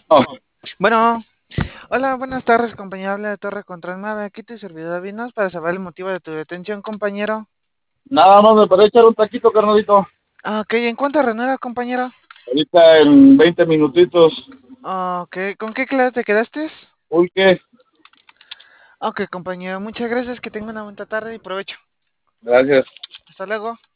Oh, Bueno, hola, buenas tardes, compañero. Habla de Torre Control 9. Aquí tu servidor Vinos para saber el motivo de tu detención, compañero. nada más me parece echar un taquito, carnalito. Ok, ¿en cuánto renueva, compañero? Ahorita en 20 minutitos. Ok, ¿con qué clase te quedaste? Uy, ¿qué? Ok, compañero, muchas gracias. Que tenga una buena tarde y provecho. Gracias. Hasta luego.